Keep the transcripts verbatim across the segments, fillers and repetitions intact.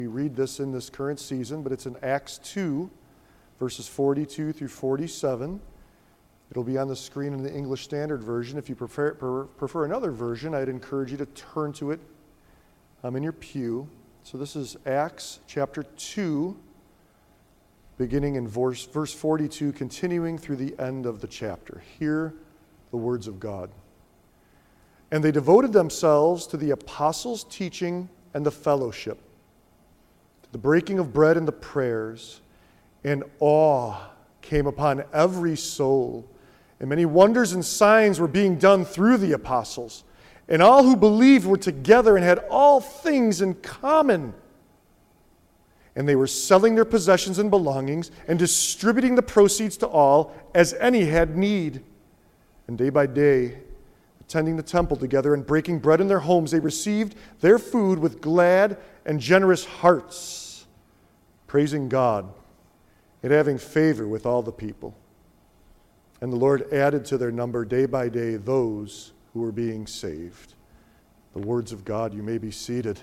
We read this in this current season, but it's in Acts two, verses forty-two through forty-seven. It'll be on the screen in the English Standard Version. If you prefer, prefer another version, I'd encourage you to turn to it um, in your pew. So this is Acts chapter two, beginning in verse, verse forty-two, continuing through the end of the chapter. Hear the words of God. And they devoted themselves to the apostles' teaching and the fellowship, to the breaking of bread and the prayers, and awe came upon every soul. And many wonders and signs were being done through the apostles. And all who believed were together and had all things in common. And they were selling their possessions and belongings and distributing the proceeds to all as any had need. And day by day, attending the temple together and breaking bread in their homes, they received their food with glad and generous hearts, praising God and having favor with all the people. And the Lord added to their number day by day those who were being saved. The words of God. You may be seated.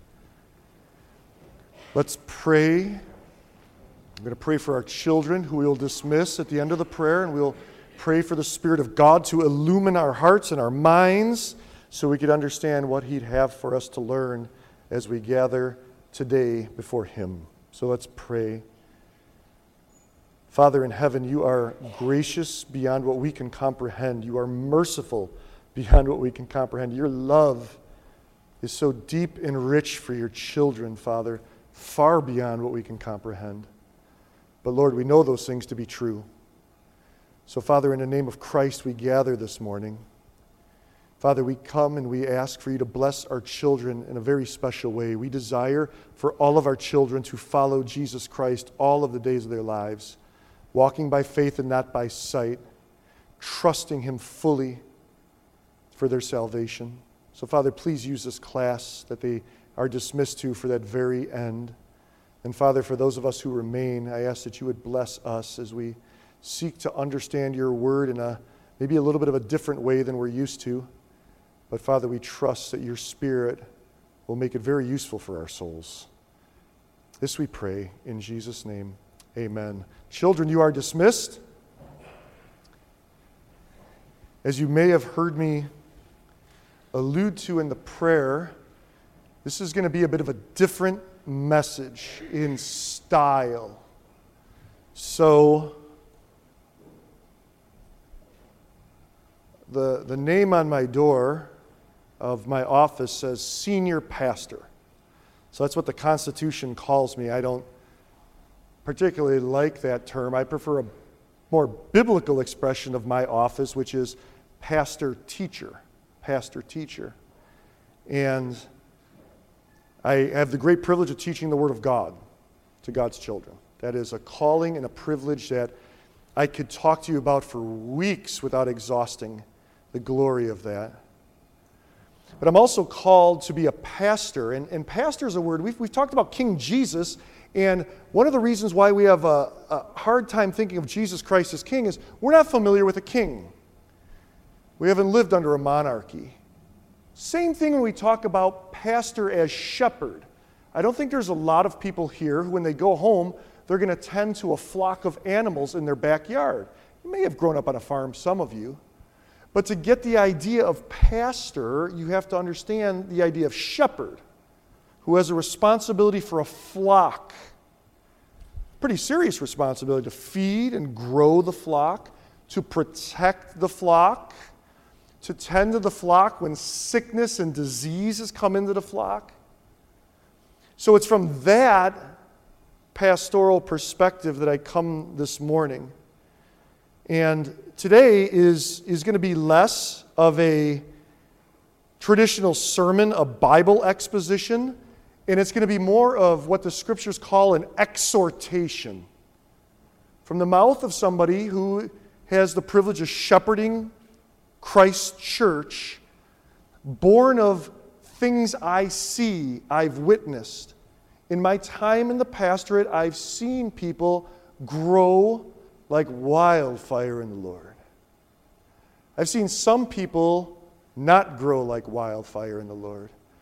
Let's pray. I'm going to pray for our children, who we'll dismiss at the end of the prayer, and we'll pray for the Spirit of God to illumine our hearts and our minds so we could understand what He'd have for us to learn as we gather today before Him. So let's pray. Father in heaven, You are gracious beyond what we can comprehend. You are merciful beyond what we can comprehend. Your love is so deep and rich for Your children, Father, far beyond what we can comprehend. But Lord, we know those things to be true. So Father, in the name of Christ, we gather this morning. Father, we come and we ask for You to bless our children in a very special way. We desire for all of our children to follow Jesus Christ all of the days of their lives, walking by faith and not by sight, trusting Him fully for their salvation. So Father, please use this class that they are dismissed to for that very end. And Father, for those of us who remain, I ask that You would bless us as we seek to understand Your word in a maybe a little bit of a different way than we're used to. But Father, we trust that Your Spirit will make it very useful for our souls. This we pray in Jesus' name. Amen. Children, you are dismissed. As you may have heard me allude to in the prayer, this is going to be a bit of a different message in style. So, the, the name on my door of my office says Senior Pastor. So that's what the Constitution calls me. I don't particularly like that term. I prefer a more biblical expression of my office, which is pastor teacher. Pastor teacher. And I have the great privilege of teaching the Word of God to God's children. That is a calling and a privilege that I could talk to you about for weeks without exhausting the glory of that. But I'm also called to be a pastor. And, and pastor is a word, we've, we've talked about King Jesus. And one of the reasons why we have a, a hard time thinking of Jesus Christ as king is we're not familiar with a king. We haven't lived under a monarchy. Same thing when we talk about pastor as shepherd. I don't think there's a lot of people here who, when they go home, they're going to tend to a flock of animals in their backyard. You may have grown up on a farm, some of you. But to get the idea of pastor, you have to understand the idea of shepherd, who has a responsibility for a flock. Pretty serious responsibility to feed and grow the flock, to protect the flock, to tend to the flock when sickness and disease has come into the flock. So it's from that pastoral perspective that I come this morning. And today is, is going to be less of a traditional sermon, a Bible exposition, and it's going to be more of what the Scriptures call an exhortation from the mouth of somebody who has the privilege of shepherding Christ's church, born of things I see, I've witnessed. In my time in the pastorate, I've seen people grow like wildfire in the Lord. I've seen some people not grow like wildfire in the Lord.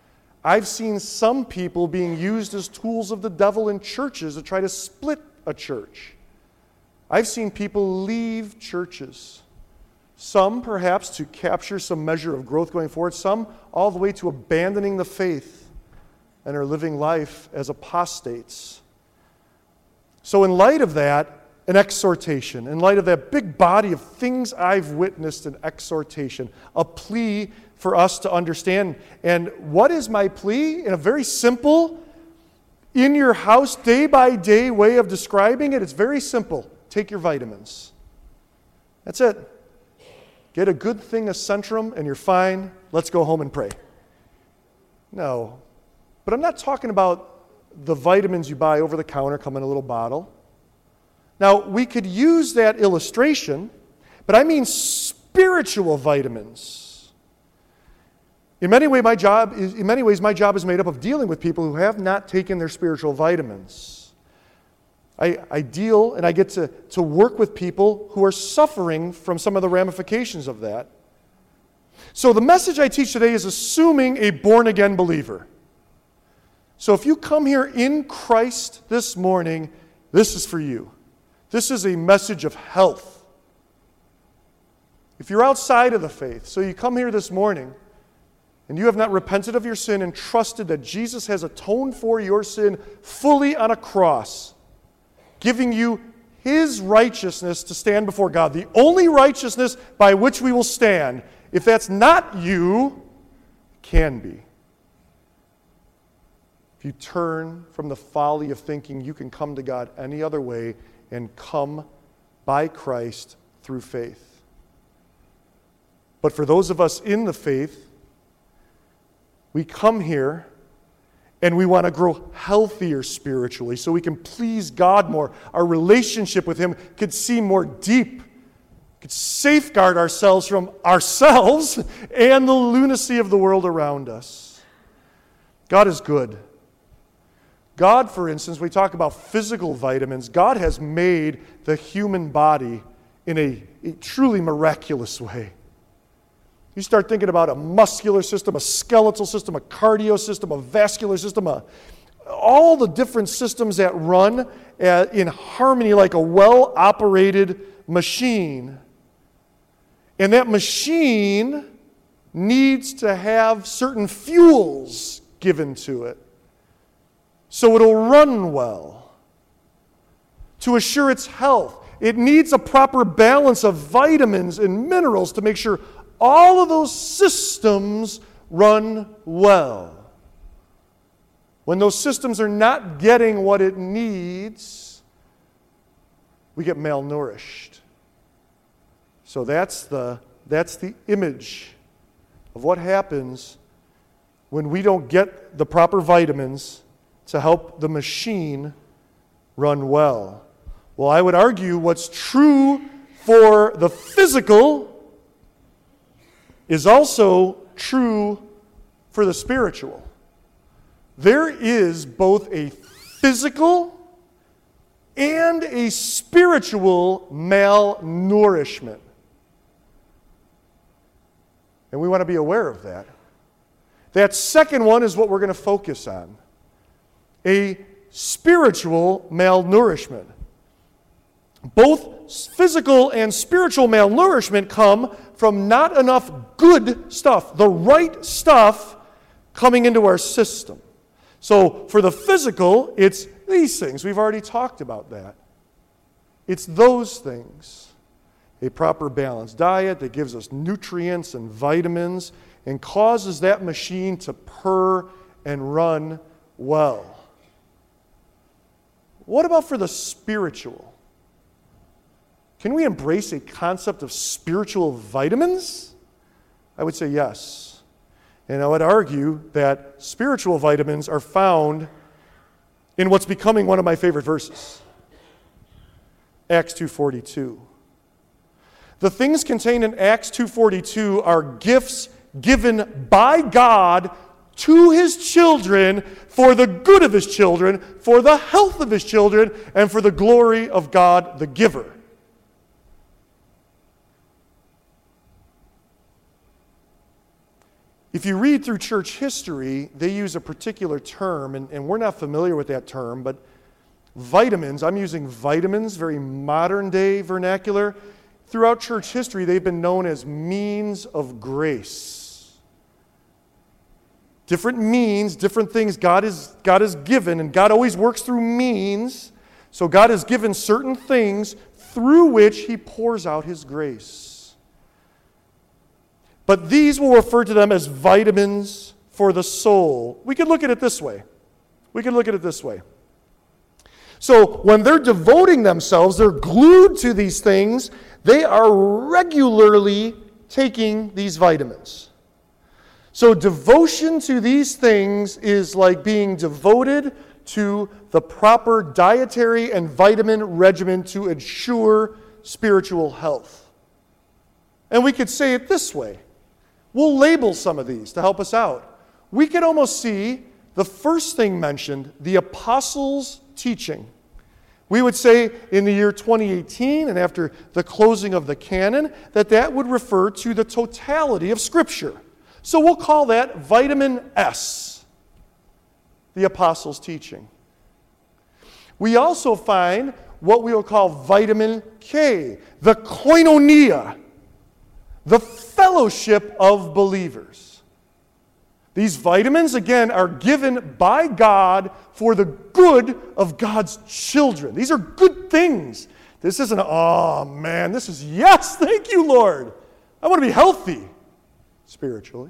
I've seen some people being used as tools of the devil in churches to try to split a church. I've seen people leave churches. Some perhaps to capture some measure of growth going forward, some all the way to abandoning the faith and are living life as apostates. So in light of that, an exhortation, in light of that big body of things I've witnessed, an exhortation, a plea for us to understand. And what is my plea? In a very simple, in your house, day by day way of describing it, it's very simple. Take your vitamins. That's it. Get a good thing of Centrum and you're fine. Let's go home and pray. No. But I'm not talking about the vitamins you buy over the counter come in a little bottle. Now, we could use that illustration, but I mean spiritual vitamins. In many ways, my job is, in many ways, my job is made up of dealing with people who have not taken their spiritual vitamins. I, I deal and I get to, to work with people who are suffering from some of the ramifications of that. So the message I teach today is assuming a born-again believer. So if you come here in Christ this morning, this is for you. This is a message of health. If you're outside of the faith, so you come here this morning and you have not repented of your sin and trusted that Jesus has atoned for your sin fully on a cross, giving you His righteousness to stand before God, the only righteousness by which we will stand. If that's not you, it can be. If you turn from the folly of thinking you can come to God any other way and come by Christ through faith. But for those of us in the faith, we come here and we want to grow healthier spiritually so we can please God more. Our relationship with Him could seem more deep, could safeguard ourselves from ourselves and the lunacy of the world around us. God is good. God, for instance, we talk about physical vitamins. God has made the human body in a, a truly miraculous way. You start thinking about a muscular system, a skeletal system, a cardio system, a vascular system, a, all the different systems that run at, in harmony like a well-operated machine. And that machine needs to have certain fuels given to it so it'll run well. To assure its health, it needs a proper balance of vitamins and minerals to make sure all of those systems run well. When those systems are not getting what it needs, we get malnourished. So that's the, that's the image of what happens when we don't get the proper vitamins to help the machine run well. Well, I would argue what's true for the physical is also true for the spiritual. There is both a physical and a spiritual malnourishment. And we want to be aware of that. That second one is what we're going to focus on. A spiritual malnourishment. Both physical and spiritual malnourishment come from not enough good stuff, the right stuff coming into our system. So for the physical, it's these things. We've already talked about that. It's those things. A proper balanced diet that gives us nutrients and vitamins and causes that machine to purr and run well. What about for the spiritual? Can we embrace a concept of spiritual vitamins? I would say yes. And I would argue that spiritual vitamins are found in what's becoming one of my favorite verses. Acts two forty-two. The things contained in Acts two forty-two are gifts given by God to His children for the good of His children, for the health of His children, and for the glory of God the giver. If you read through church history, they use a particular term, and, and we're not familiar with that term, but vitamins, I'm using vitamins, very modern day vernacular. Throughout church history, they've been known as means of grace. Different means, different things God is, God has given, and God always works through means. So God has given certain things through which He pours out His grace. But these will refer to them as vitamins for the soul. We could look at it this way. We could look at it this way. So when they're devoting themselves, they're glued to these things, they are regularly taking these vitamins. So devotion to these things is like being devoted to the proper dietary and vitamin regimen to ensure spiritual health. And we could say it this way. We'll label some of these to help us out. We could almost see the first thing mentioned, the apostles' teaching. We would say in the year twenty eighteen and after the closing of the canon that that would refer to the totality of Scripture. So we'll call that vitamin S, the apostles' teaching. We also find what we will call vitamin K, the koinonia, the fellowship of believers. These vitamins, again, are given by God for the good of God's children. These are good things. This isn't, oh man, this is, yes, thank you, Lord. I want to be healthy spiritually.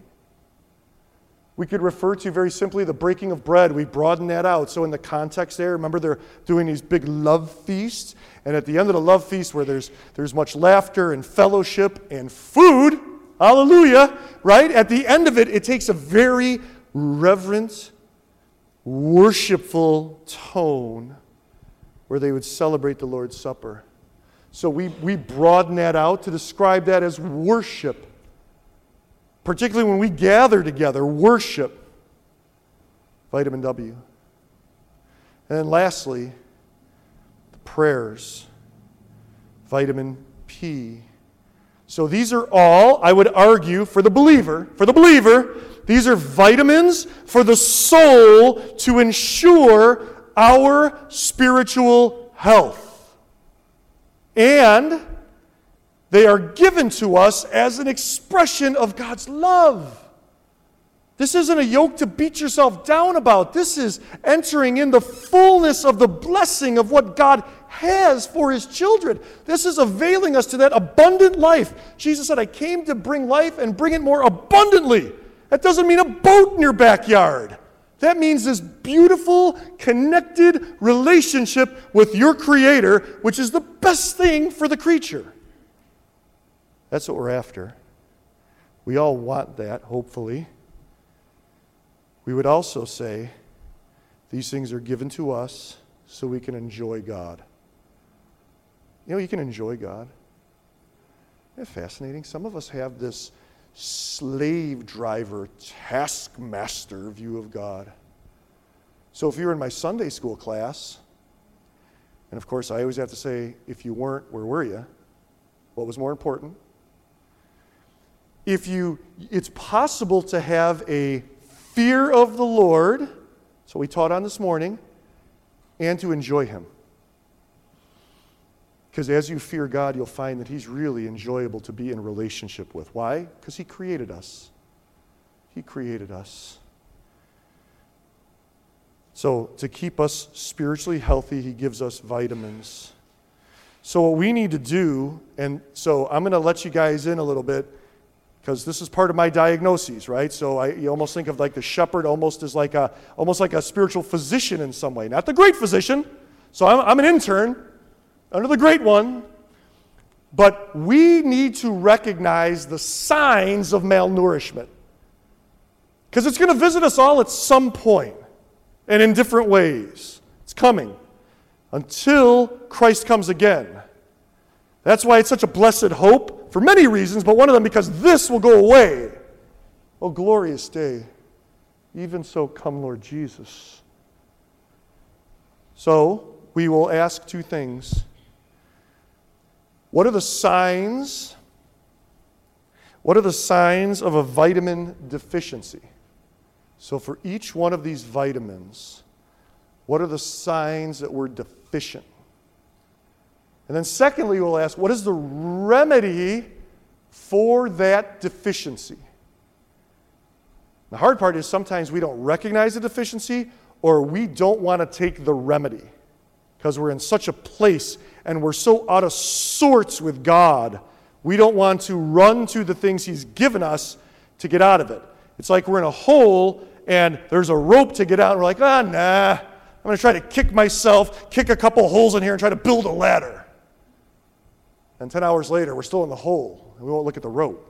We could refer to very simply the breaking of bread. We broaden that out. So in the context there, remember they're doing these big love feasts. And at the end of the love feast where there's, there's much laughter and fellowship and food, hallelujah, right? At the end of it, it takes a very reverent, worshipful tone where they would celebrate the Lord's Supper. So we, we broaden that out to describe that as worship. Particularly when we gather together, worship, vitamin W. And then lastly, the prayers, vitamin P. So these are all, I would argue, for the believer, for the believer, these are vitamins for the soul to ensure our spiritual health. And they are given to us as an expression of God's love. This isn't a yoke to beat yourself down about. This is entering in the fullness of the blessing of what God has for His children. This is availing us to that abundant life. Jesus said, I came to bring life and bring it more abundantly. That doesn't mean a boat in your backyard. That means this beautiful, connected relationship with your Creator, which is the best thing for the creature. That's what we're after. We all want that, hopefully. We would also say these things are given to us so we can enjoy God. You know, you can enjoy God. Isn't that fascinating? Some of us have this slave driver, taskmaster view of God. So if you were in my Sunday school class, and of course I always have to say, if you weren't, where were you? What was more important? If you, it's possible to have a fear of the Lord, so we taught on this morning, and to enjoy Him. Because as you fear God, you'll find that He's really enjoyable to be in a relationship with. Why? Because He created us. He created us. So to keep us spiritually healthy, He gives us vitamins. So what we need to do, and so I'm going to let you guys in a little bit, because this is part of my diagnoses, right? So I, you almost think of like the shepherd almost as like a, almost like a spiritual physician in some way. Not the great physician. So I'm, I'm an intern under the great one. But we need to recognize the signs of malnourishment. Because it's going to visit us all at some point and in different ways. It's coming until Christ comes again. That's why it's such a blessed hope. For many reasons, but one of them because this will go away. Oh, glorious day. Even so, come, Lord Jesus. So, we will ask two things. What are the signs? What are the signs of a vitamin deficiency? So for each one of these vitamins, what are the signs that we're deficient? And then secondly, we'll ask, what is the remedy for that deficiency? The hard part is sometimes we don't recognize the deficiency, or we don't want to take the remedy because we're in such a place and we're so out of sorts with God. We don't want to run to the things He's given us to get out of it. It's like we're in a hole and there's a rope to get out, and we're like, ah, nah, I'm going to try to kick myself, kick a couple holes in here and try to build a ladder. And ten hours later, we're still in the hole and we won't look at the rope.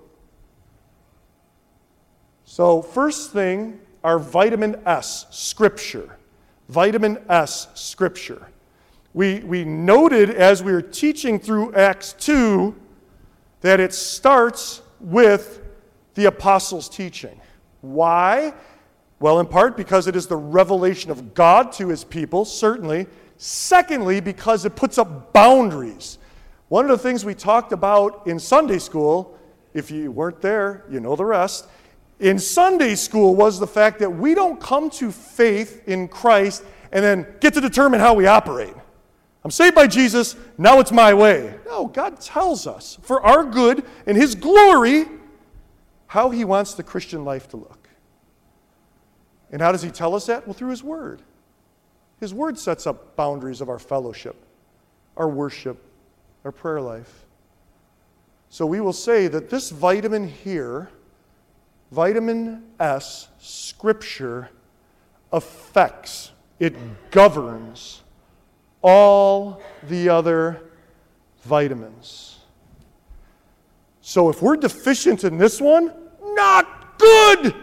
So first thing, our vitamin S, Scripture. Vitamin S, Scripture. We, we noted as we were teaching through Acts two that it starts with the apostles' teaching. Why? Well, in part because it is the revelation of God to His people, certainly. Secondly, because it puts up boundaries. One of the things we talked about in Sunday school, if you weren't there, you know the rest, in Sunday school was the fact that we don't come to faith in Christ and then get to determine how we operate. I'm saved by Jesus, now it's my way. No, God tells us, for our good and His glory, how He wants the Christian life to look. And how does He tell us that? Well, through His Word. His Word sets up boundaries of our fellowship, our worship, our prayer life. So we will say that this vitamin here, vitamin S, Scripture, affects, it governs all the other vitamins. So if we're deficient in this one, not good.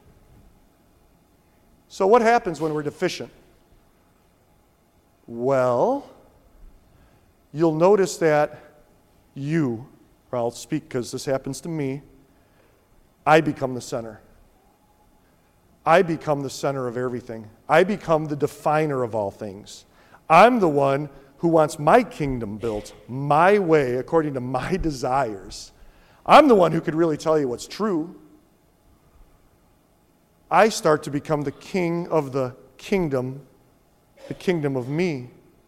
So what happens when we're deficient? Well, you'll notice that you, or I'll speak because this happens to me, I become the center. I become the center of everything. I become the definer of all things. I'm the one who wants my kingdom built my way, according to my desires. I'm the one who could really tell you what's true. I start to become the king of the kingdom, the kingdom of me.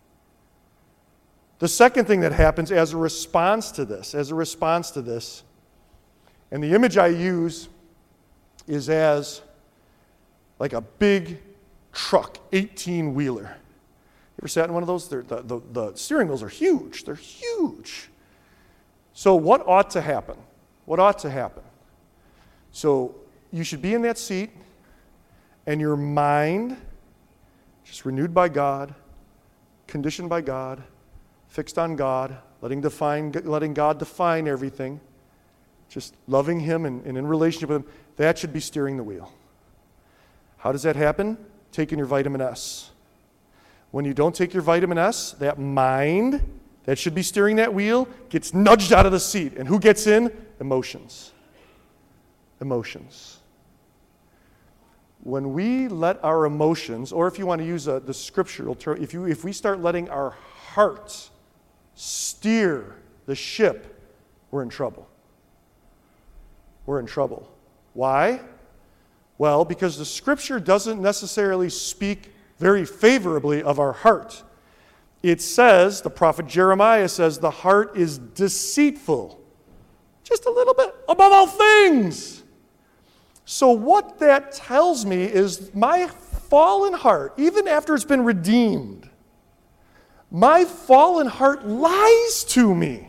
The second thing that happens as a response to this, as a response to this, and the image I use is as like a big truck, eighteen-wheeler. You ever sat in one of those? The, the, the steering wheels are huge. They're huge. So what ought to happen? What ought to happen? So you should be in that seat, and your mind, just renewed by God, conditioned by God, fixed on God, letting define, letting God define everything, just loving Him and, and in relationship with Him, that should be steering the wheel. How does that happen? Taking your vitamin S. When you don't take your vitamin S, that mind that should be steering that wheel gets nudged out of the seat. And who gets in? Emotions. Emotions. When we let our emotions, or if you want to use a, the scriptural term, if, you, if we start letting our hearts steer the ship, we're in trouble. We're in trouble. Why? Well, because the Scripture doesn't necessarily speak very favorably of our heart. It says, the prophet Jeremiah says, the heart is deceitful, just a little bit above all things. So what that tells me is my fallen heart, even after it's been redeemed, my fallen heart lies to me.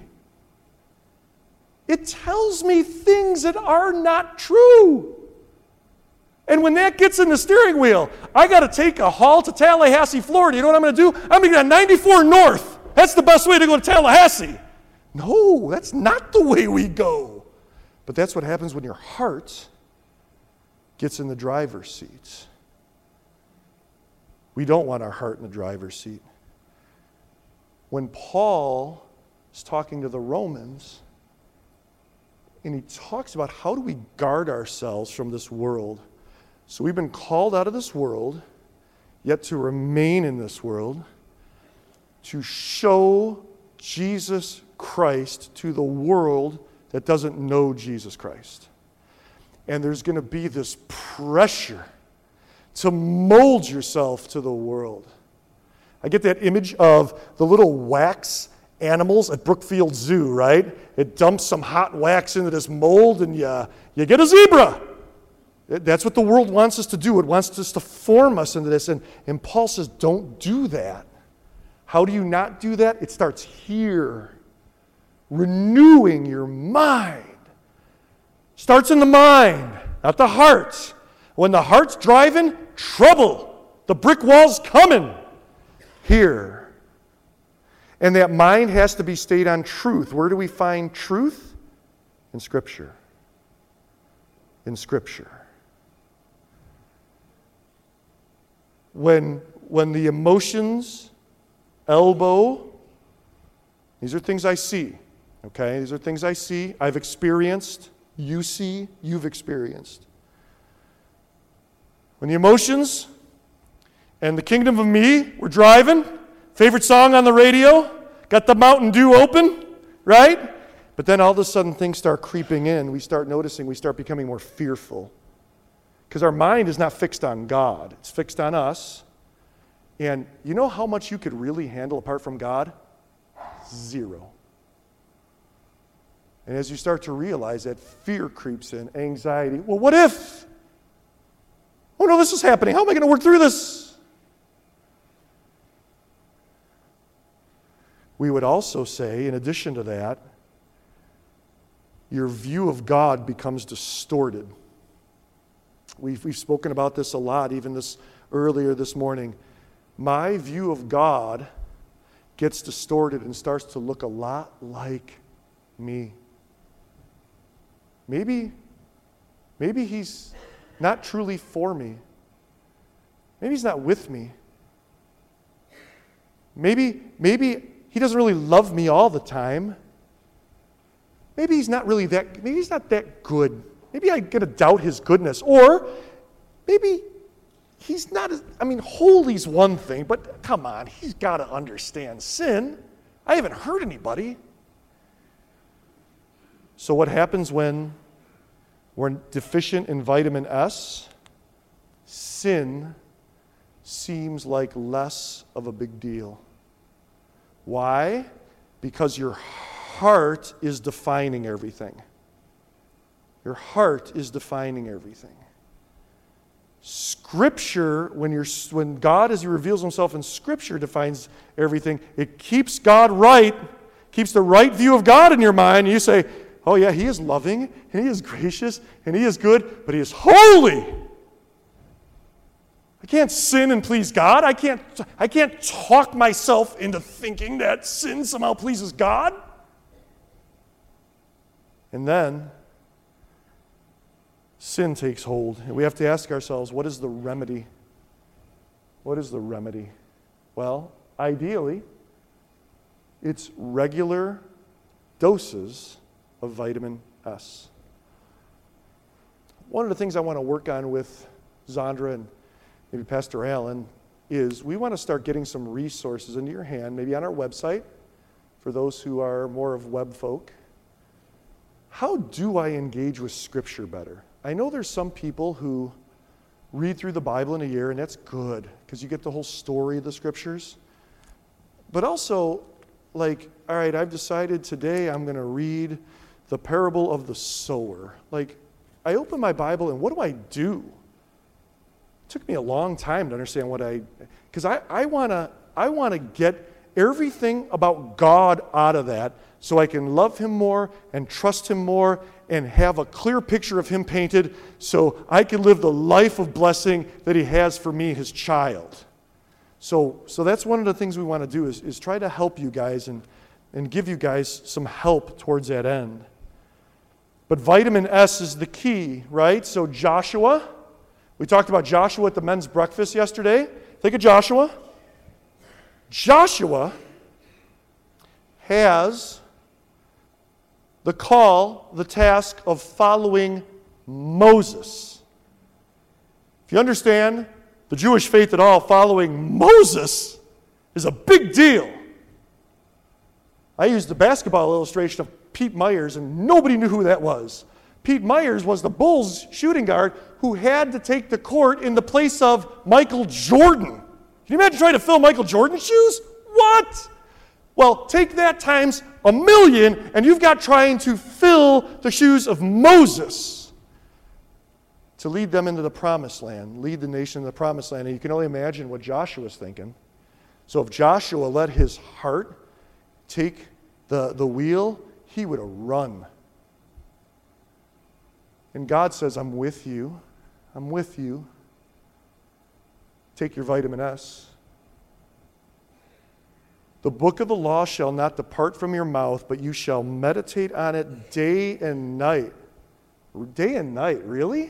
It tells me things that are not true. And when that gets in the steering wheel, I got to take a haul to Tallahassee, Florida. You know what I'm going to do? I'm going to get on ninety-four North. That's the best way to go to Tallahassee. No, that's not the way we go. But that's what happens when your heart gets in the driver's seat. We don't want our heart in the driver's seat. When Paul is talking to the Romans, and he talks about how do we guard ourselves from this world. So we've been called out of this world, yet to remain in this world, to show Jesus Christ to the world that doesn't know Jesus Christ. And there's going to be this pressure to mold yourself to the world. I get that image of the little wax animals at Brookfield Zoo, right? It dumps some hot wax into this mold and you, you get a zebra. That's what the world wants us to do. It wants us to form us into this. And, and Paul says, don't do that. How do you not do that? It starts here. Renewing your mind. Starts in the mind, not the heart. When the heart's driving, trouble. The brick wall's coming. Here. And that mind has to be stayed on truth. Where do we find truth? In Scripture. In Scripture. When, when the emotions elbow, these are things I see. Okay, these are things I see, I've experienced, you see, you've experienced. When the emotions and the kingdom of me were driving, favorite song on the radio, got the Mountain Dew open, right? But then all of a sudden things start creeping in. We start noticing, we start becoming more fearful. Because our mind is not fixed on God, it's fixed on us. And you know how much you could really handle apart from God? Zero. And as you start to realize that, fear creeps in, anxiety. Well, what if? Oh no, this is happening. How am I going to work through this? We would also say, in addition to that, your view of God becomes distorted. We've, we've spoken about this a lot, even this earlier this morning. My view of God gets distorted and starts to look a lot like me. Maybe, maybe he's not truly for me. Maybe he's not with me. Maybe, maybe he doesn't really love me all the time. Maybe he's not really that, maybe he's not that good. Maybe I'm going to doubt his goodness. Or maybe he's not, as, I mean, holy's one thing, but come on, he's got to understand sin. I haven't hurt anybody. So what happens when we're deficient in vitamin S? Sin seems like less of a big deal. Why? Because your heart is defining everything. Your heart is defining everything. Scripture, when you're when God, as He reveals Himself in Scripture, defines everything, it keeps God right, keeps the right view of God in your mind, and you say, oh yeah, He is loving, and He is gracious, and He is good, but He is holy. I can't sin and please God. I can't, I can't talk myself into thinking that sin somehow pleases God. And then sin takes hold, and we have to ask ourselves, what is the remedy? What is the remedy? Well, ideally, it's regular doses of vitamin S. One of the things I want to work on with Zandra and maybe Pastor Allen is we want to start getting some resources into your hand, maybe on our website, for those who are more of web folk. How do I engage with Scripture better? I know there's some people who read through the Bible in a year, and that's good, because you get the whole story of the Scriptures. But also, like, all right, I've decided today I'm going to read the parable of the sower. Like, I open my Bible, and what do I do? It took me a long time to understand what I, because I, I want to I want to get everything about God out of that so I can love Him more and trust Him more and have a clear picture of Him painted so I can live the life of blessing that He has for me, His child. So, so that's one of the things we want to do is, is try to help you guys and, and give you guys some help towards that end. But vitamin S is the key, right? So Joshua, we talked about Joshua at the men's breakfast yesterday. Think of Joshua. Joshua has the call, the task of following Moses. If you understand the Jewish faith at all, following Moses is a big deal. I used the basketball illustration of Pete Myers, and nobody knew who that was. Pete Myers was the Bulls shooting guard who had to take the court in the place of Michael Jordan. Can you imagine trying to fill Michael Jordan's shoes? What? Well, take that times a million, and you've got trying to fill the shoes of Moses to lead them into the promised land, lead the nation into the promised land. And you can only imagine what Joshua's thinking. So if Joshua let his heart take the, the wheel, he would have run. And God says, I'm with you. I'm with you. Take your vitamin S. The book of the law shall not depart from your mouth, but you shall meditate on it day and night. Day and night, really?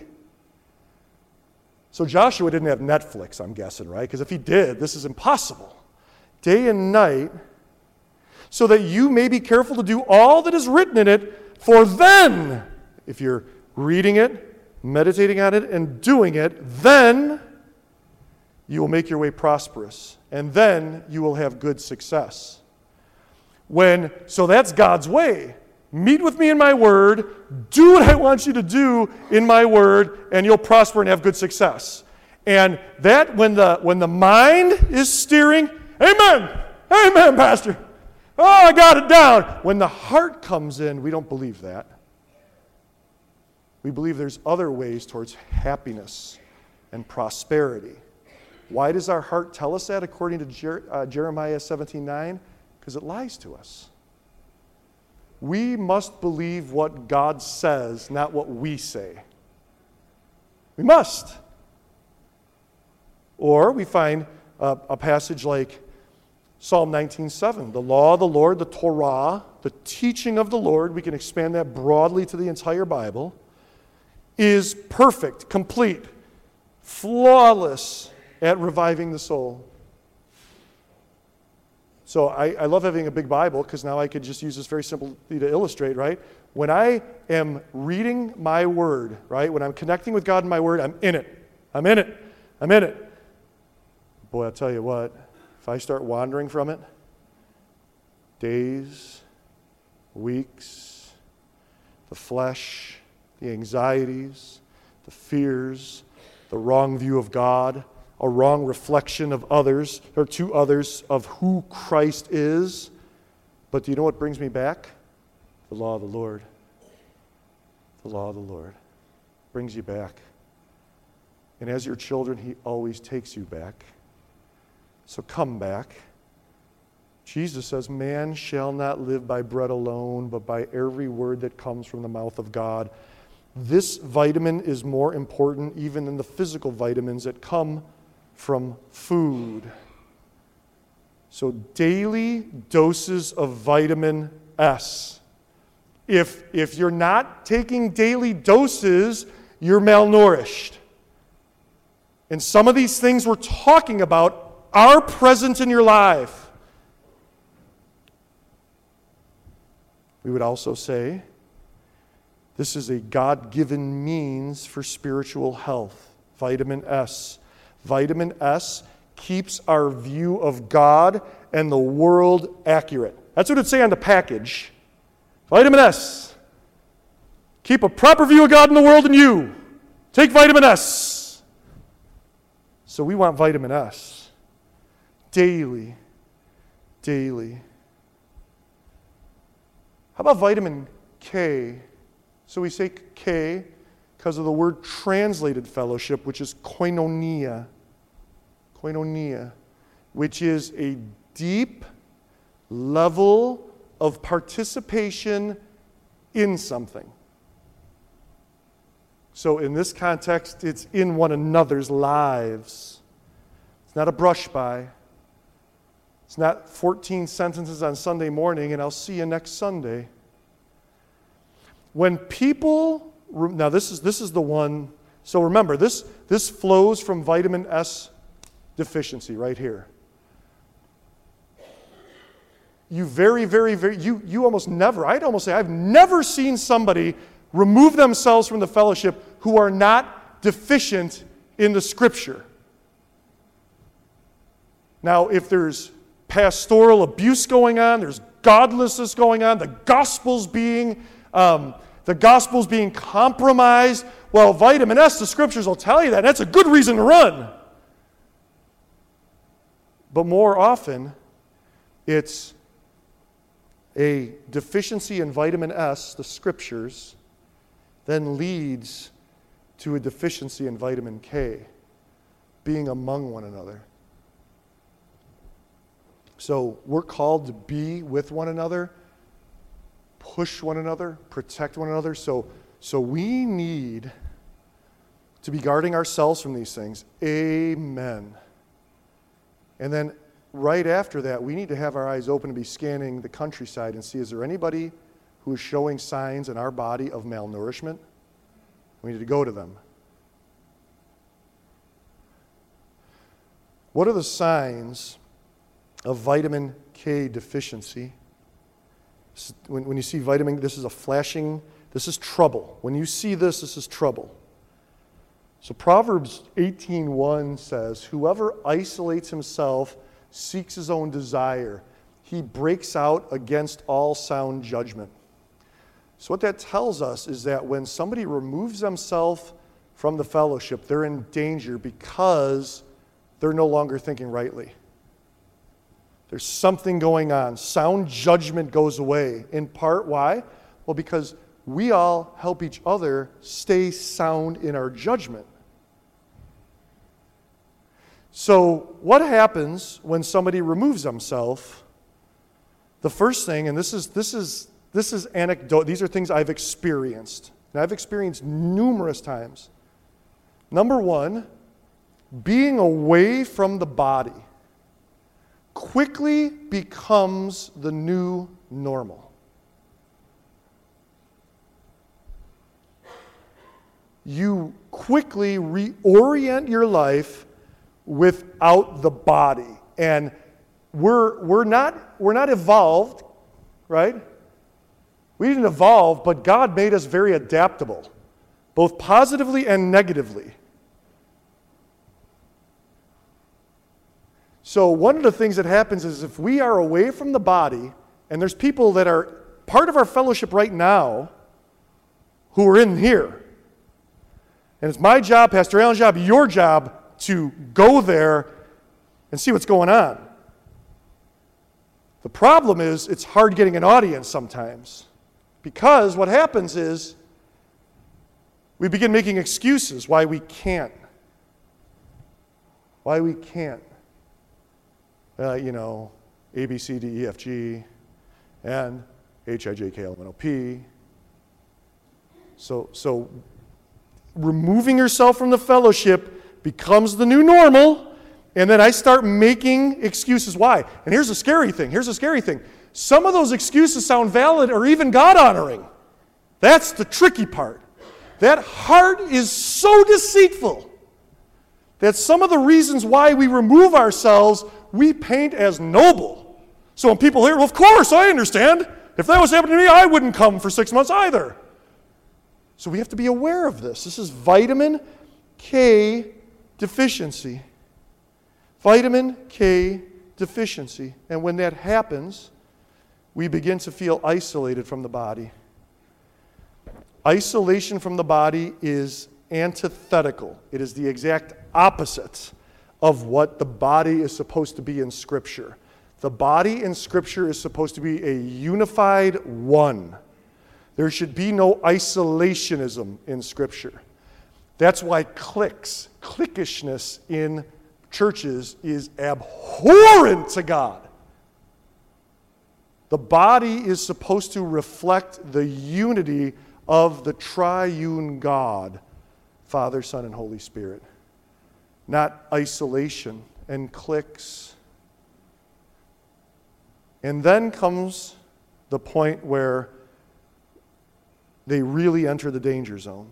So Joshua didn't have Netflix, I'm guessing, right? Because if he did, this is impossible. Day and night, so that you may be careful to do all that is written in it, for then, if you're reading it, meditating on it, and doing it, then you will make your way prosperous, and then you will have good success. When, so that's God's way. Meet with me in my word, do what I want you to do in my word, and you'll prosper and have good success. And that, when the when the mind is steering, amen, amen, Pastor. Oh, I got it down. When the heart comes in, we don't believe that. We believe there's other ways towards happiness and prosperity. Why does our heart tell us that according to Jer- uh, Jeremiah seventeen nine? Because it lies to us. We must believe what God says, not what we say. We must. Or we find a, a passage like Psalm nineteen seven, the law of the Lord, the Torah, the teaching of the Lord, we can expand that broadly to the entire Bible, is perfect, complete, flawless at reviving the soul. So I, I love having a big Bible because now I could just use this very simply to illustrate, right? When I am reading my word, right? When I'm connecting with God in my word, I'm in it. I'm in it. I'm in it. Boy, I'll tell you what, if I start wandering from it, days, weeks, the flesh, the anxieties, the fears, the wrong view of God, a wrong reflection of others, or to others, of who Christ is. But do you know what brings me back? The law of the Lord. The law of the Lord brings you back. And as your children, He always takes you back. So come back. Jesus says, man shall not live by bread alone, but by every word that comes from the mouth of God. This vitamin is more important even than the physical vitamins that come from food. So daily doses of vitamin S. If, if you're not taking daily doses, you're malnourished. And some of these things we're talking about are present in your life. We would also say this is a God-given means for spiritual health. Vitamin S. Vitamin S keeps our view of God and the world accurate. That's what it'd say on the package. Vitamin S. Keep a proper view of God and the world and you. Take vitamin S. So we want vitamin S. Daily. Daily. How about vitamin K? So we say K because of the word translated fellowship, which is koinonia. Koinonia, which is a deep level of participation in something. So in this context, it's in one another's lives. It's not a brush by. It's not fourteen sentences on Sunday morning and I'll see you next Sunday. When people, now this is this is the one, so remember, this, this flows from vitamin S deficiency right here. You very, very, very, you, you almost never, I'd almost say, I've never seen somebody remove themselves from the fellowship who are not deficient in the Scripture. Now, if there's pastoral abuse going on. There's godlessness going on. The gospel's being, um, the gospel's being compromised. Well, vitamin S, the scriptures will tell you that. That's a good reason to run. But more often, it's a deficiency in vitamin S, the scriptures, then leads to a deficiency in vitamin K, being among one another. So we're called to be with one another, push one another, protect one another. So, so we need to be guarding ourselves from these things. Amen. And then right after that, we need to have our eyes open and be scanning the countryside and see, is there anybody who is showing signs in our body of malnourishment? We need to go to them. What are the signs of vitamin K deficiency? When, when you see vitamin, this is a flashing, this is trouble. When you see this, this is trouble. So Proverbs eighteen one says, whoever isolates himself seeks his own desire. He breaks out against all sound judgment. So what that tells us is that when somebody removes themselves from the fellowship, they're in danger because they're no longer thinking rightly. There's something going on. Sound judgment goes away. In part, why? Well, because we all help each other stay sound in our judgment. So what happens when somebody removes themselves? The first thing, and this is this is this is anecdote, these are things I've experienced, and I've experienced numerous times. Number one, being away from the body quickly becomes the new normal. You quickly reorient your life without the body. And we're we're not we're not evolved, right? We didn't evolve, but God made us very adaptable, both positively and negatively. So one of the things that happens is if we are away from the body, and there's people that are part of our fellowship right now who are in here, and it's my job, Pastor Allen's job, your job, to go there and see what's going on. The problem is it's hard getting an audience sometimes, because what happens is we begin making excuses why we can't. Why we can't. Uh, you know, A, B, C, D, E, F, G, and H, I, J, K, L, M, N, O, P. So, so removing yourself from the fellowship becomes the new normal, and then I start making excuses. Why? And here's the scary thing. Here's the scary thing. Some of those excuses sound valid or even God-honoring. That's the tricky part. That heart is so deceitful that some of the reasons why we remove ourselves, we paint as noble. So when people hear, well, of course, I understand. If that was happening to me, I wouldn't come for six months either. So we have to be aware of this. This is vitamin K deficiency. Vitamin K deficiency. And when that happens, we begin to feel isolated from the body. Isolation from the body is antithetical. It is the exact opposite of what the body is supposed to be in Scripture. The body in Scripture is supposed to be a unified one. There should be no isolationism in Scripture. That's why cliques, cliquishness in churches is abhorrent to God. The body is supposed to reflect the unity of the triune God, Father, Son, and Holy Spirit, not isolation and cliques. And then comes the point where they really enter the danger zone.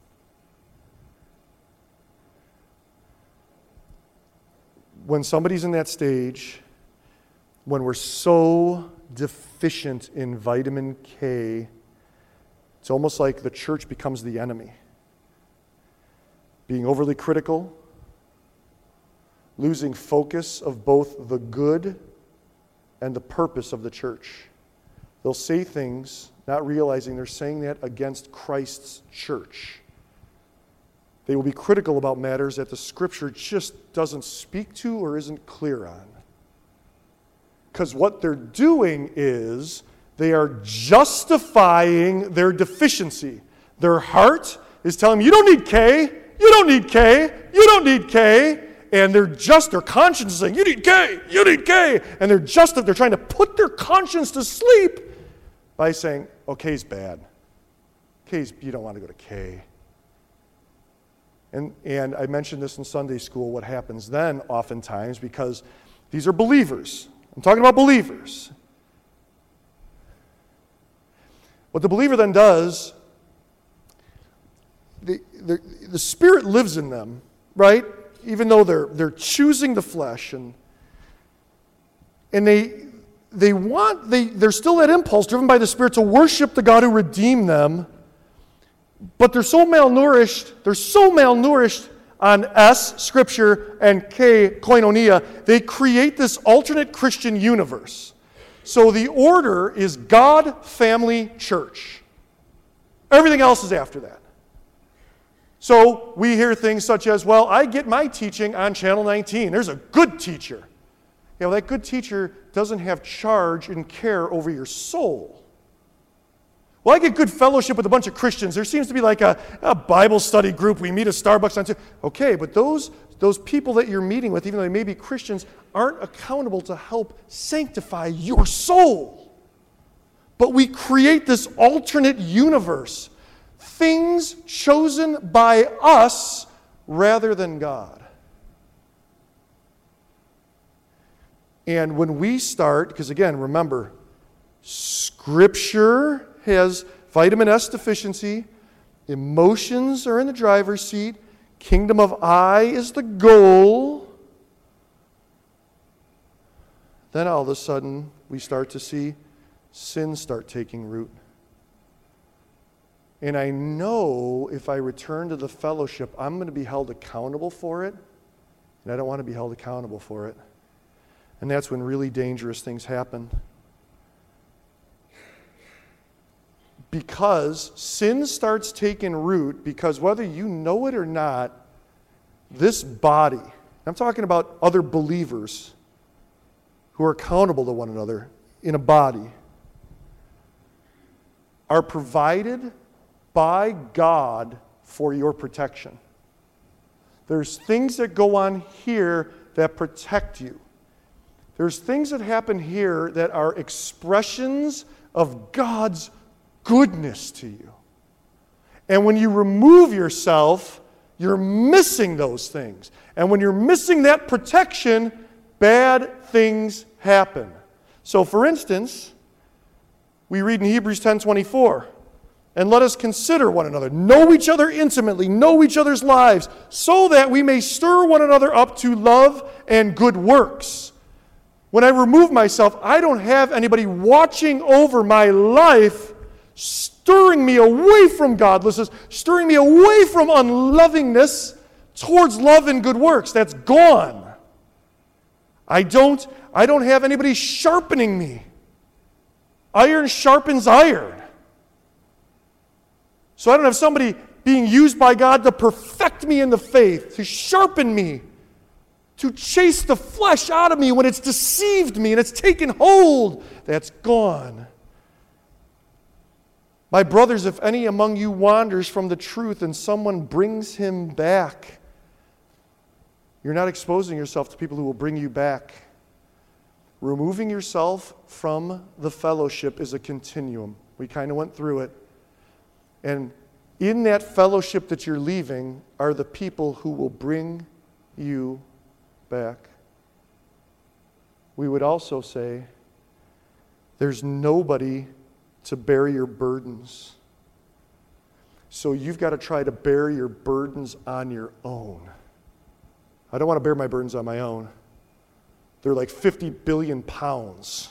When somebody's in that stage, when we're so deficient in vitamin K, it's almost like the church becomes the enemy. Being overly critical, losing focus of both the good and the purpose of the church. They'll say things not realizing they're saying that against Christ's church. They will be critical about matters that the Scripture just doesn't speak to or isn't clear on. Because what they're doing is they are justifying their deficiency. Their heart is telling them, you don't need K, you don't need K, you don't need K. And they're just, their conscience is saying, you need K, you need K. And they're just, they're trying to put their conscience to sleep by saying, oh, K's bad. K's, you don't want to go to K. And, and I mentioned this in Sunday school, what happens then oftentimes, because these are believers. I'm talking about believers. What the believer then does, the, the, the Spirit lives in them, right? Even though they're, they're choosing the flesh, and, and they, they want, they, they're still that impulse driven by the Spirit to worship the God who redeemed them. But they're so malnourished, they're so malnourished on S, Scripture, and K, koinonia, they create this alternate Christian universe. So the order is God, family, church. Everything else is after that. So we hear things such as, well, I get my teaching on Channel nineteen. There's a good teacher. You know, that good teacher doesn't have charge and care over your soul. Well, I get good fellowship with a bunch of Christians. There seems to be like a, a Bible study group. We meet at Starbucks on Tuesday. Okay, but those, those people that you're meeting with, even though they may be Christians, aren't accountable to help sanctify your soul. But we create this alternate universe. Things chosen by us rather than God. And when we start, because again, remember, Scripture has vitamin S deficiency, emotions are in the driver's seat, kingdom of I is the goal. Then all of a sudden, we start to see sin start taking root. And I know if I return to the fellowship, I'm going to be held accountable for it, and I don't want to be held accountable for it. And that's when really dangerous things happen. Because sin starts taking root, because whether you know it or not, this body, I'm talking about other believers who are accountable to one another in a body, are provided by God for your protection. There's things that go on here that protect you. There's things that happen here that are expressions of God's goodness to you. And when you remove yourself, you're missing those things. And when you're missing that protection, bad things happen. So for instance, we read in Hebrews ten twenty-four, and let us consider one another, know each other intimately, know each other's lives, so that we may stir one another up to love and good works. When I remove myself, I don't have anybody watching over my life, stirring me away from godlessness, stirring me away from unlovingness towards love and good works. That's gone. I don't, I don't have anybody sharpening me. Iron sharpens iron. So I don't have somebody being used by God to perfect me in the faith, to sharpen me, to chase the flesh out of me when it's deceived me and it's taken hold. That's gone. My brothers, if any among you wanders from the truth and someone brings him back, you're not exposing yourself to people who will bring you back. Removing yourself from the fellowship is a continuum. We kind of went through it. And in that fellowship that you're leaving are the people who will bring you back. We would also say, there's nobody to bear your burdens. So you've got to try to bear your burdens on your own. I don't want to bear my burdens on my own. They're like fifty billion pounds.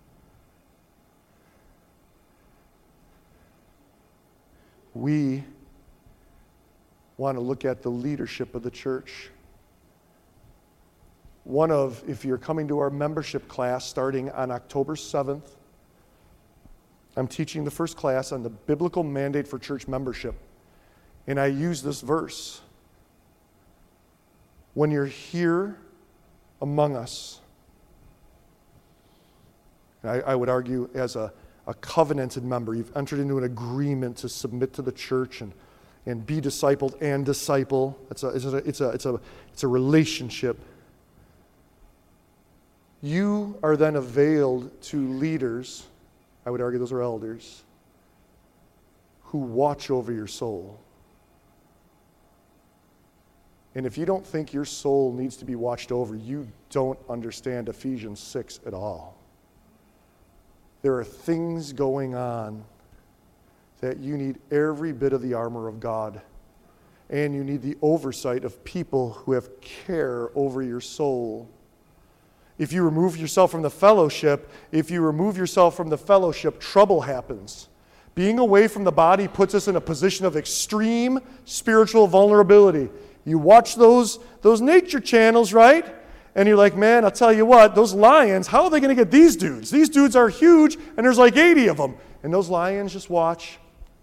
We want to look at the leadership of the church. one of, if you're coming to our membership class starting on October seventh, I'm teaching the first class on the biblical mandate for church membership. And I use this verse. When you're here among us, I, I would argue as a, a covenanted member, you've entered into an agreement to submit to the church and, and be discipled and disciple. It's a, it's a, it's a, it's a, it's a relationship. You are then availed to leaders, I would argue those are elders, who watch over your soul. And if you don't think your soul needs to be watched over, you don't understand Ephesians six at all. There are things going on that you need every bit of the armor of God. And you need the oversight of people who have care over your soul. If you remove yourself from the fellowship, if you remove yourself from the fellowship, trouble happens. Being away from the body puts us in a position of extreme spiritual vulnerability. You watch those, those nature channels, right? And you're like, man, I'll tell you what, those lions, how are they going to get these dudes? These dudes are huge, and there's like eighty of them. And those lions just watch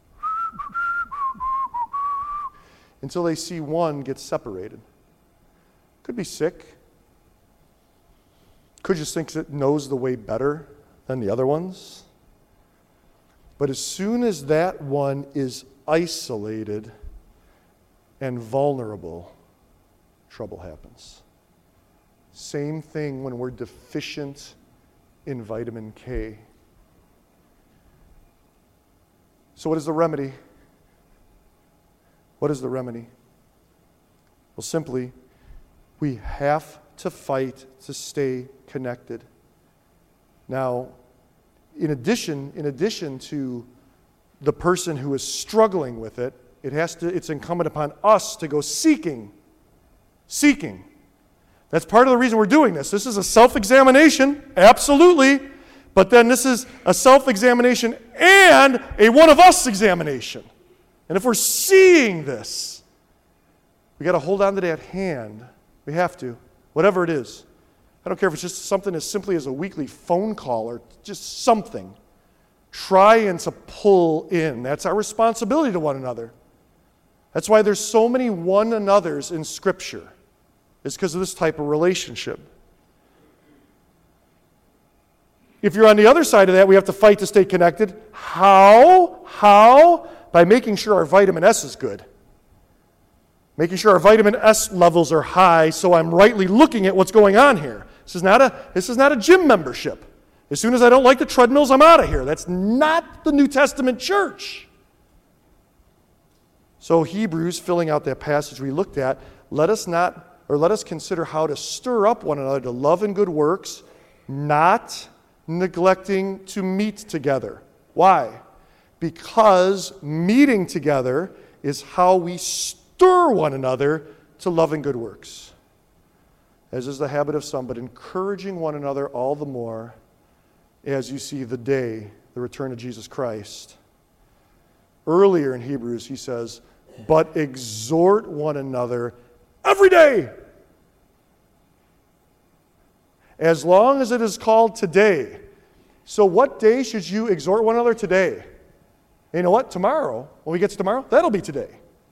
until they see one get separated. Could be sick. Could just think it knows the way better than the other ones. But as soon as that one is isolated and vulnerable, trouble happens. Same thing when we're deficient in vitamin K. So what is the remedy? What is the remedy? Well, simply, we have to fight to stay connected. Now, in addition, in addition to the person who is struggling with it, it has to, it's incumbent upon us to go seeking. Seeking. That's part of the reason we're doing this. This is a self-examination, absolutely. But then this is a self-examination and a one-of-us examination. And if we're seeing this, we got to hold on to that hand. We have to, whatever it is. I don't care if it's just something as simply as a weekly phone call or just something. Try and to pull in. That's our responsibility to one another. That's why there's so many one another's in Scripture. It's because of this type of relationship. If you're on the other side of that, we have to fight to stay connected. How? How? By making sure our vitamin S is good. Making sure our vitamin S levels are high so I'm rightly looking at what's going on here. This is not a, this is not a gym membership. As soon as I don't like the treadmills, I'm out of here. That's not the New Testament church. So Hebrews, filling out that passage we looked at, let us not, or let us consider how to stir up one another to love and good works, not neglecting to meet together. Why? Because meeting together is how we stir one another to love and good works. As is the habit of some, but encouraging one another all the more as you see the day, the return of Jesus Christ. Earlier in Hebrews, he says, but exhort one another every day. As long as it is called today. So what day should you exhort one another? Today. And you know what? Tomorrow, when we get to tomorrow, that'll be today.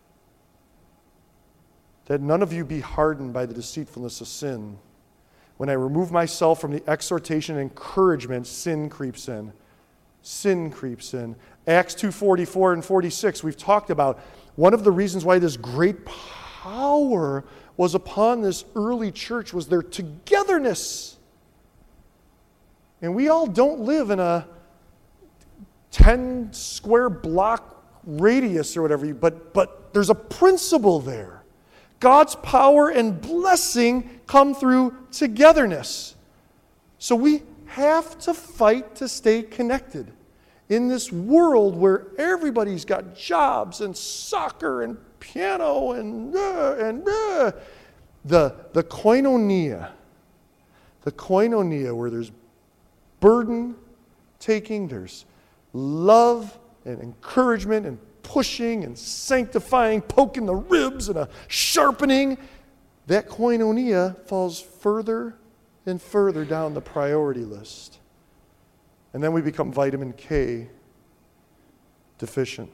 That none of you be hardened by the deceitfulness of sin. When I remove myself from the exhortation and encouragement, sin creeps in. Sin creeps in. Acts two forty-four and forty-six, we've talked about one of the reasons why this great power was upon this early church was their togetherness. And we all don't live in a ten square block radius or whatever, but, but there's a principle there. God's power and blessing come through togetherness. So we have to fight to stay connected in this world where everybody's got jobs and soccer and piano and uh, and uh, the the koinonia, the koinonia where there's burden taking, there's love and encouragement and pushing and sanctifying, poking the ribs and a sharpening. that koinonia falls further and further down the priority list. And then we become vitamin K deficient.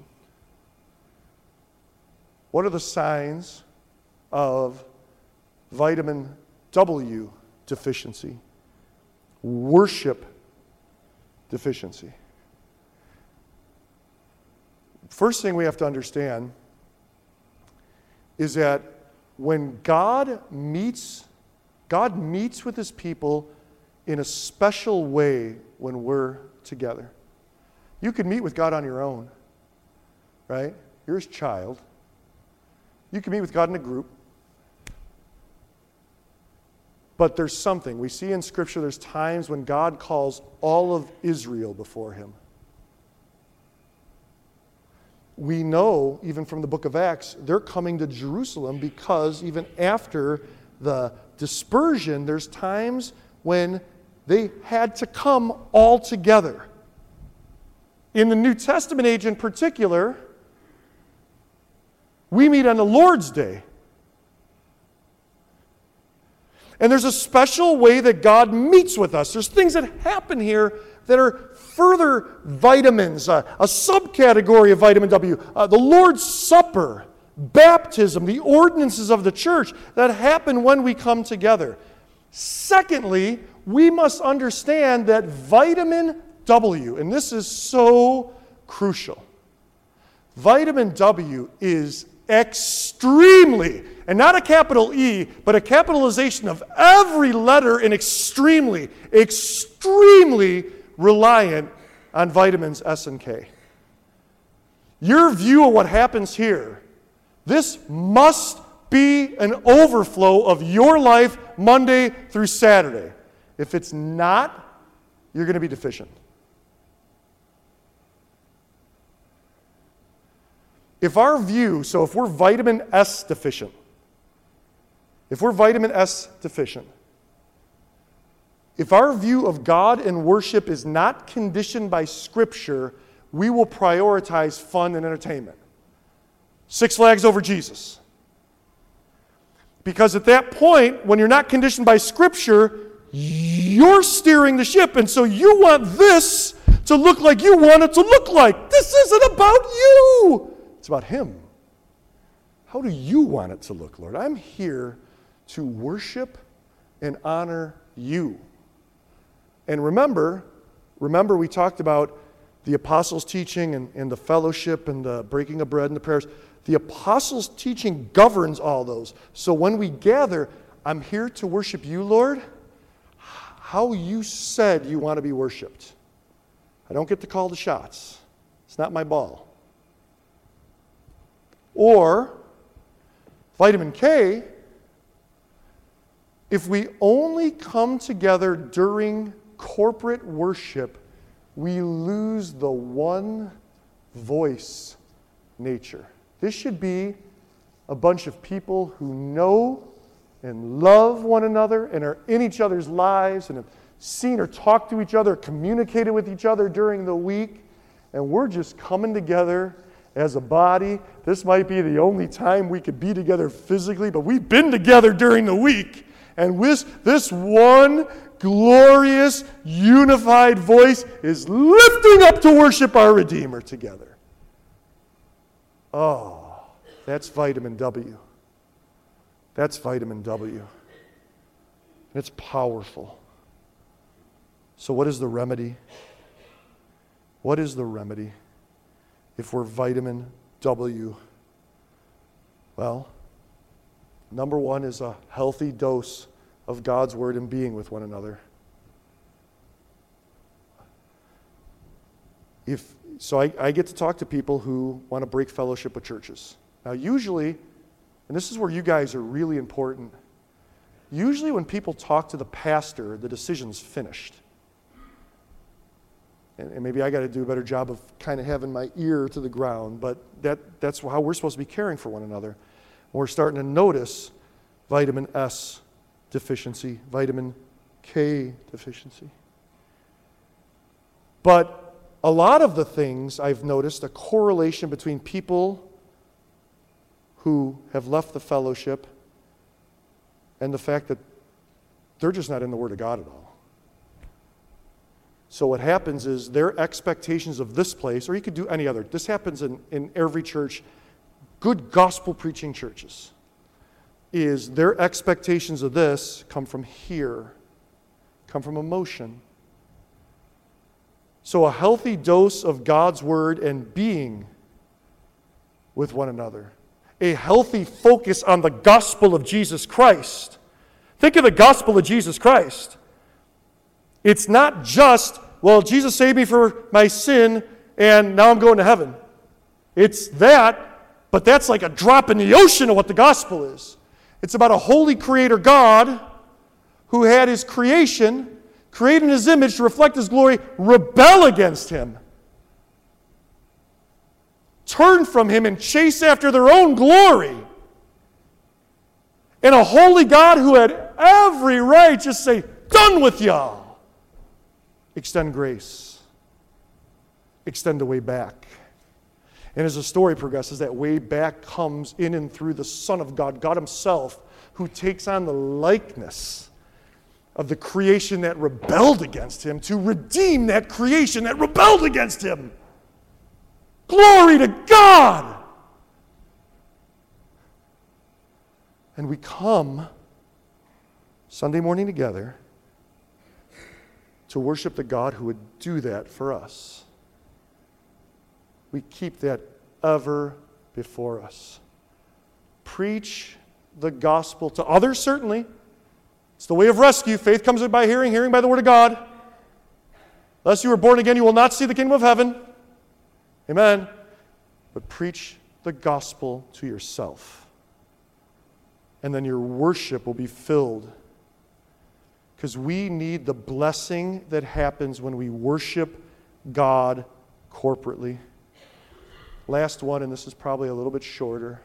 What are the signs of vitamin W deficiency? Worship deficiency. First thing we have to understand is that when God meets, God meets with his people in a special way when we're together. You can meet with God on your own, right? You're his child. You can meet with God in a group. But there's something. We see in Scripture there's times when God calls all of Israel before him. We know, even from the book of Acts, they're coming to Jerusalem because even after the dispersion, there's times when they had to come all together. In the New Testament age in particular, we meet on the Lord's Day. And there's a special way that God meets with us. There's things that happen here that are further vitamins, uh, a subcategory of vitamin W. Uh, the Lord's Supper, baptism, the ordinances of the church that happen when we come together. Secondly, we must understand that vitamin W, and this is so crucial, vitamin W is extremely, and not a capital E, but a capitalization of every letter in extremely, extremely reliant on vitamins S and K. Your view of what happens here, this must be an overflow of your life Monday through Saturday. If it's not, you're going to be deficient. If our view, so if we're vitamin S deficient, if we're vitamin S deficient, if our view of God and worship is not conditioned by Scripture, we will prioritize fun and entertainment. Six Flags over Jesus. Because at that point, when you're not conditioned by Scripture, you're steering the ship, and so you want this to look like you want it to look like. This isn't about you. It's about him. How do you want it to look, Lord? I'm here to worship and honor you. And remember, remember we talked about the apostles' teaching and, and the fellowship and the breaking of bread and the prayers. The apostles' teaching governs all those. So when we gather, I'm here to worship you, Lord, how you said you want to be worshiped. I don't get to call the shots. It's not my ball. Or, vitamin K, if we only come together during corporate worship, we lose the one voice nature. This should be a bunch of people who know and love one another and are in each other's lives and have seen or talked to each other, communicated with each other during the week, and we're just coming together as a body. This might be the only time we could be together physically, but we've been together during the week. And with this one glorious, unified voice is lifting up to worship our Redeemer together. Oh, that's vitamin W. That's vitamin W. It's powerful. So what is the remedy? What is the remedy if we're vitamin W? Well, number one is a healthy dose of God's Word and being with one another. If so, I, I get to talk to people who want to break fellowship with churches. Now, usually, and this is where you guys are really important, usually when people talk to the pastor, the decision's finished. And, and maybe I got to do a better job of kind of having my ear to the ground, but that, that's how we're supposed to be caring for one another. We're starting to notice vitamin S deficiency, vitamin K deficiency. But a lot of the things I've noticed, a correlation between people who have left the fellowship and the fact that they're just not in the Word of God at all. So what happens is their expectations of this place, or you could do any other, this happens in, in every church, good gospel preaching churches, is their expectations of this come from here, come from emotion. So a healthy dose of God's Word and being with one another. A healthy focus on the gospel of Jesus Christ. Think of the gospel of Jesus Christ. It's not just, well, Jesus saved me for my sin and now I'm going to heaven. It's that, but that's like a drop in the ocean of what the gospel is. It's about a holy creator God who had his creation, created in his image to reflect his glory, rebel against him, turn from him and chase after their own glory. And a holy God who had every right just say, done with y'all. Extend grace. Extend the way back. And as the story progresses, that way back comes in and through the Son of God, God himself, who takes on the likeness of the creation that rebelled against him to redeem that creation that rebelled against him. Glory to God! And we come Sunday morning together to worship the God who would do that for us. We keep that ever before us. Preach the gospel to others, certainly. It's the way of rescue. Faith comes by hearing, hearing by the word of God. Unless you are born again, you will not see the kingdom of heaven. Amen. But preach the gospel to yourself. And then your worship will be filled. Because we need the blessing that happens when we worship God corporately. Last one, and this is probably a little bit shorter.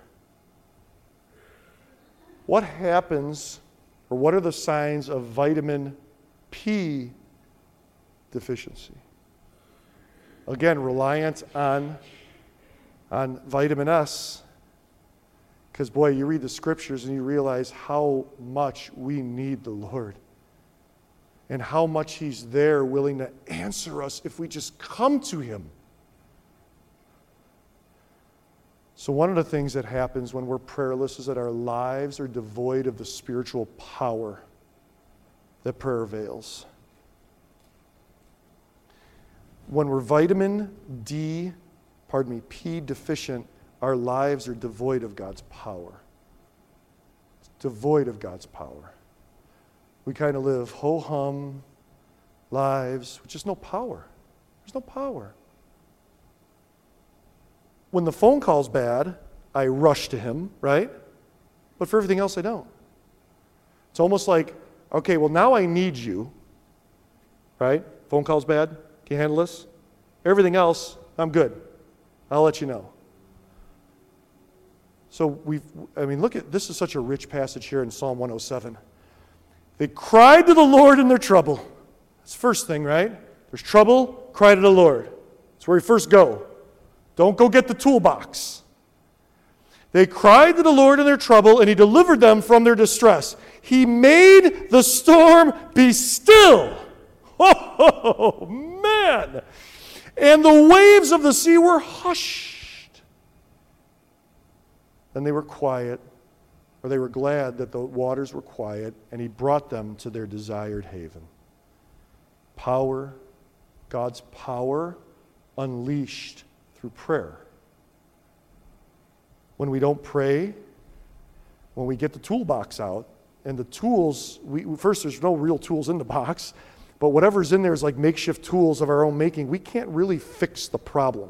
What happens, or what are the signs of vitamin P deficiency? Again, reliant on, on vitamin S. Because, boy, you read the scriptures and you realize how much we need the Lord. And how much he's there willing to answer us if we just come to him. So one of the things that happens when we're prayerless is that our lives are devoid of the spiritual power that prayer avails. When we're vitamin D, pardon me, P deficient, our lives are devoid of God's power. It's devoid of God's power. We kind of live ho-hum lives with just no power. There's no power. When the phone call's bad, I rush to him, right? But for everything else, I don't. It's almost like, okay, well, now I need you, right? Phone call's bad. Can you handle this? Everything else, I'm good. I'll let you know. So we've, I mean, look at, this is such a rich passage here in Psalm one oh seven. They cried to the Lord in their trouble. That's the first thing, right? There's trouble, cry to the Lord. That's where we first go. Don't go get the toolbox. They cried to the Lord in their trouble, and he delivered them from their distress. He made the storm be still. Oh, man. And the waves of the sea were hushed. Then they were quiet, or they were glad that the waters were quiet, and he brought them to their desired haven. Power, God's power unleashed through prayer. When we don't pray, when we get the toolbox out, and the tools, we, first there's no real tools in the box, but whatever's in there is like makeshift tools of our own making. We can't really fix the problem.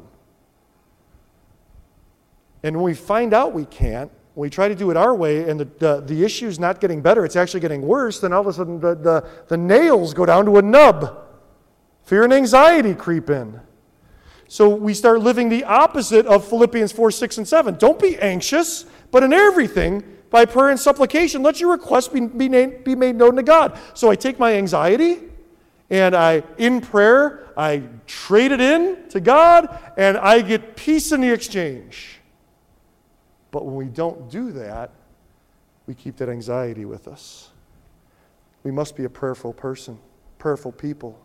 And when we find out we can't, when we try to do it our way and the, the, the issue's not getting better, it's actually getting worse, then all of a sudden the, the, the nails go down to a nub. Fear and anxiety creep in. So we start living the opposite of Philippians four, six, and seven. Don't be anxious, but in everything, by prayer and supplication, let your requests be, be, named, be made known to God. So I take my anxiety, and I, in prayer, I trade it in to God, and I get peace in the exchange. But when we don't do that, we keep that anxiety with us. We must be a prayerful person, prayerful people.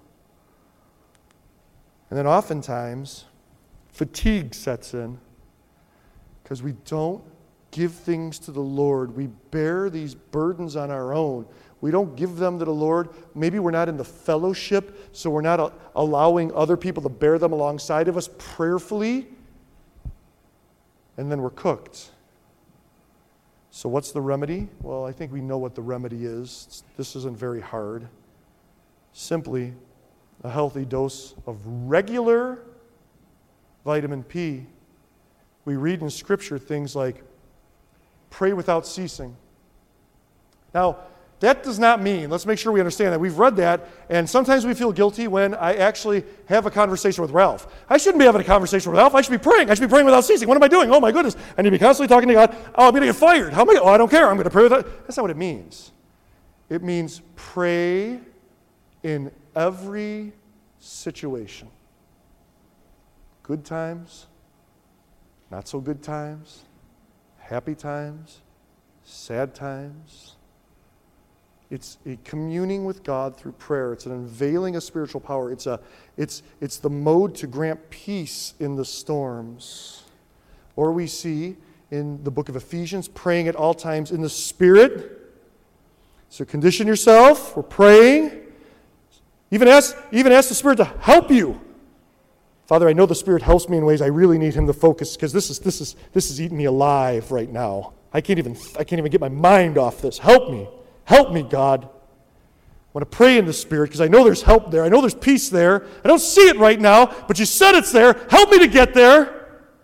And then oftentimes, fatigue sets in because we don't give things to the Lord. We bear these burdens on our own. We don't give them to the Lord. Maybe we're not in the fellowship, so we're not allowing other people to bear them alongside of us prayerfully. And then we're cooked. So what's the remedy? Well, I think we know what the remedy is. This isn't very hard. Simply a healthy dose of regular vitamin P. We read in Scripture things like, pray without ceasing. Now, that does not mean, let's make sure we understand that. We've read that, and sometimes we feel guilty when I actually have a conversation with Ralph. I shouldn't be having a conversation with Ralph. I should be praying. I should be praying without ceasing. What am I doing? Oh, my goodness. I need to be constantly talking to God. Oh, I'm going to get fired. How am I? Oh, I don't care. I'm going to pray without. That's not what it means. It means pray in every situation. Good times, not so good times, happy times, sad times. It's a communing with God through prayer. It's an unveiling of spiritual power. It's, a, it's, it's the mode to grant peace in the storms. Or we see in the book of Ephesians, praying at all times in the Spirit. So condition yourself. We're praying. Even ask, even ask the Spirit to help you. Father, I know the Spirit helps me in ways I really need Him to focus because this is, this is, this is eating me alive right now. I can't even, I can't even get my mind off this. Help me. Help me, God. I want to pray in the Spirit because I know there's help there. I know there's peace there. I don't see it right now, but you said it's there. Help me to get there.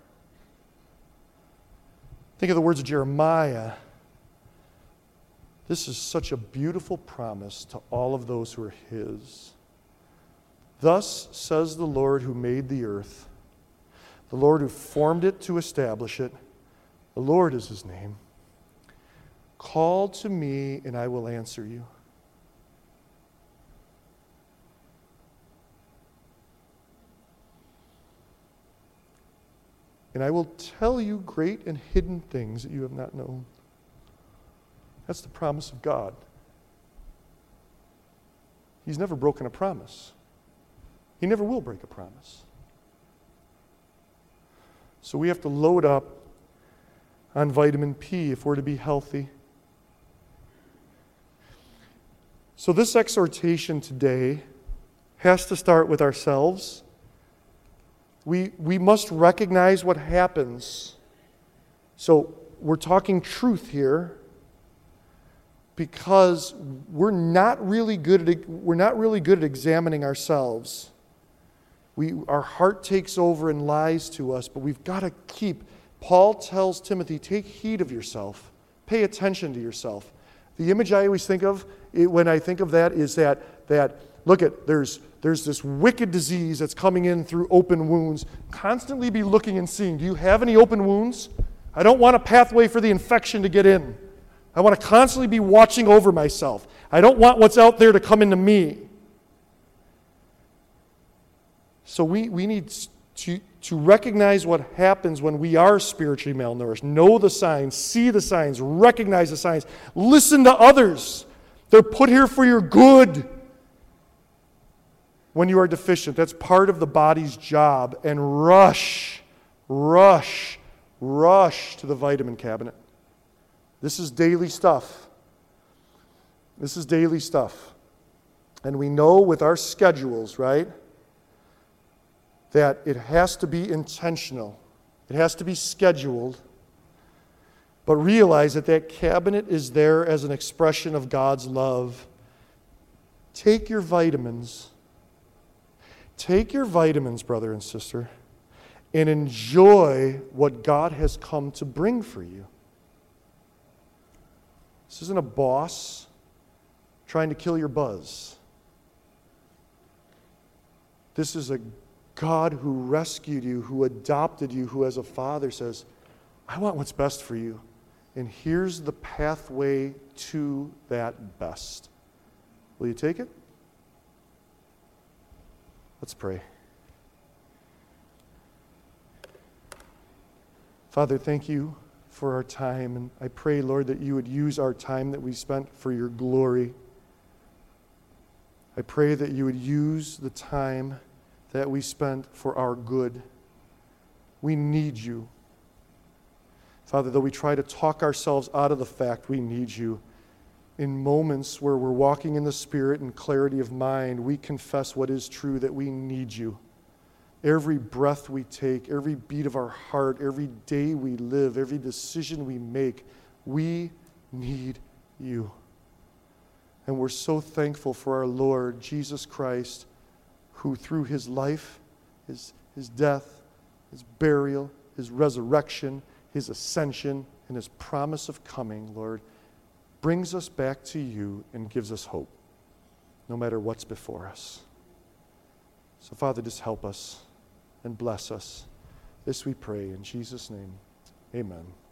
Think of the words of Jeremiah. This is such a beautiful promise to all of those who are His. Thus says the Lord who made the earth, the Lord who formed it to establish it. The Lord is His name. Call to me, and I will answer you. And I will tell you great and hidden things that you have not known. That's the promise of God. He's never broken a promise. He never will break a promise. So we have to load up on vitamin P if we're to be healthy. So this exhortation today has to start with ourselves. We, we must recognize what happens. So we're talking truth here because we're not really good at, we're not really good at examining ourselves. We, our heart takes over and lies to us, but we've got to keep. Paul tells Timothy, take heed of yourself. Pay attention to yourself. The image I always think of it, when I think of that is that, that look at, there's, there's this wicked disease that's coming in through open wounds. Constantly be looking and seeing, do you have any open wounds? I don't want a pathway for the infection to get in. I want to constantly be watching over myself. I don't want what's out there to come into me. So we, we need to, to recognize what happens when we are spiritually malnourished. Know the signs, see the signs, recognize the signs. Listen to others. They're put here for your good. When you are deficient, that's part of the body's job. And rush, rush, rush to the vitamin cabinet. This is daily stuff. This is daily stuff. And we know with our schedules, right, that it has to be intentional. It has to be scheduled. But realize that that cabinet is there as an expression of God's love. Take your vitamins. Take your vitamins, brother and sister, and enjoy what God has come to bring for you. This isn't a boss trying to kill your buzz. This is a God who rescued you, who adopted you, who as a father says, I want what's best for you. And here's the pathway to that best. Will you take it? Let's pray. Father, thank you for our time. And I pray, Lord, that you would use our time that we spent for your glory. I pray that you would use the time that we spent for our good. We need you. Father, though we try to talk ourselves out of the fact we need you, in moments where we're walking in the Spirit and clarity of mind, we confess what is true, that we need you. Every breath we take, every beat of our heart, every day we live, every decision we make, we need you. And we're so thankful for our Lord, Jesus Christ, who through his life, his, his death, his burial, his resurrection, his ascension, and his promise of coming, Lord, brings us back to you and gives us hope, no matter what's before us. So, Father, just help us and bless us. This we pray in Jesus' name. Amen.